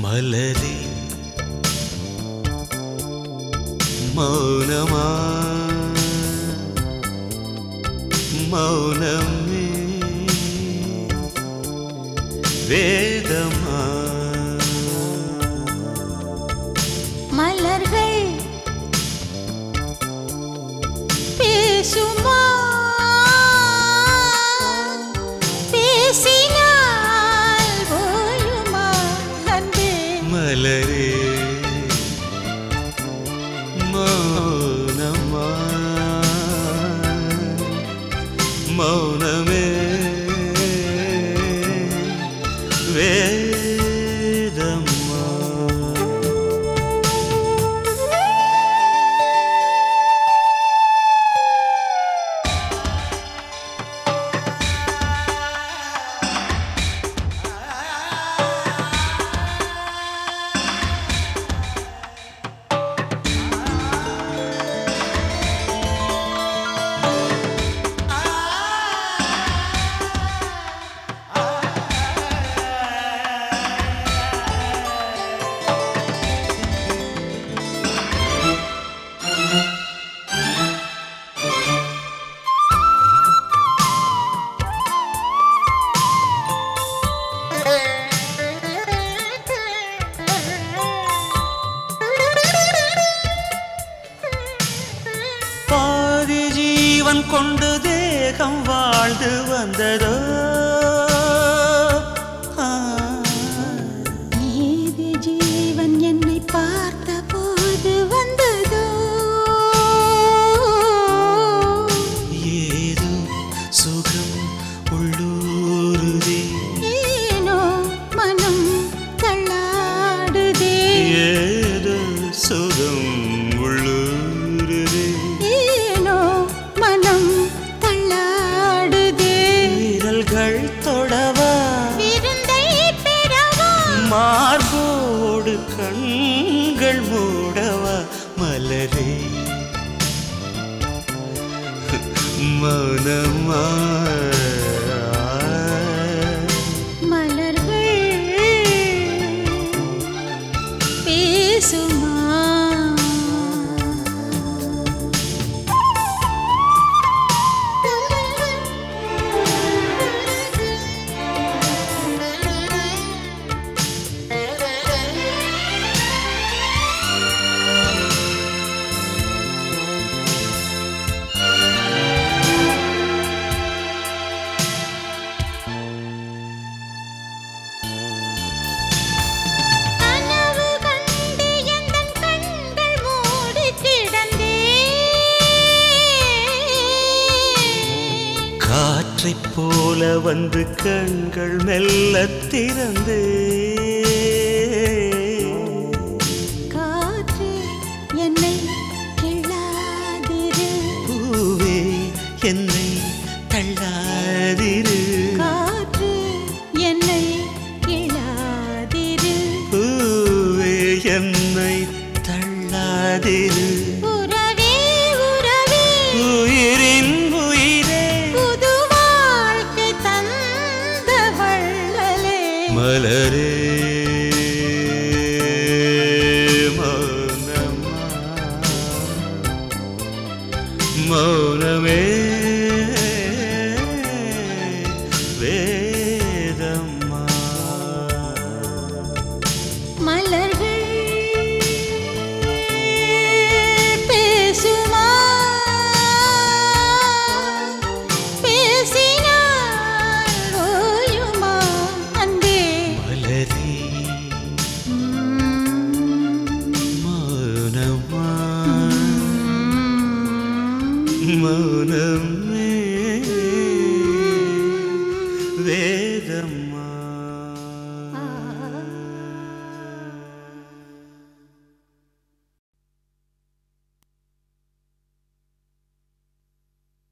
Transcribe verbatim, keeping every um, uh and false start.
மலரே மௌனமா மௌனமே வேதமா மலர்கள் பேசுமா பேசினால் ஓயுமா அன்பே மலரே மௌனமா மௌனமே வேதமா கொண்டு தேகம் வாழ்ந்து வந்ததோ நீதி ஜீவன் என்னை பார்த்த போது வந்ததோ ஏதோ சுகம் உள்ளூருதே ஏனோ மனம் தள்ளாடுதே ஏதோ சுகம் உள்ளூருதே மனம் தள்ளாடுதே விரல்கள் தொடவா விருந்தை பெறவா மார்போடு கண்கள் மூடவா மலரே மௌனமா மலர்கள் பேசுமா காற்றைப் போல வந்து கண்கள் மெல்ல திறந்தே காற்று என்னை கிள்ளாதிரு பூவே என்னை தள்ளாதிரு காற்று என்னை கிள்ளாதிரு பூவே என்னை தள்ளாதிரு உறவே உறவே உயிரின் உயிரே புது வாழ்க்கை தந்த வள்ளலே மலரே மௌனமா மௌனமே வேதமா மலர்கள் பேசுமா பேசினால் ஓயுமா அன்பே மலரே மௌனமா மௌனம்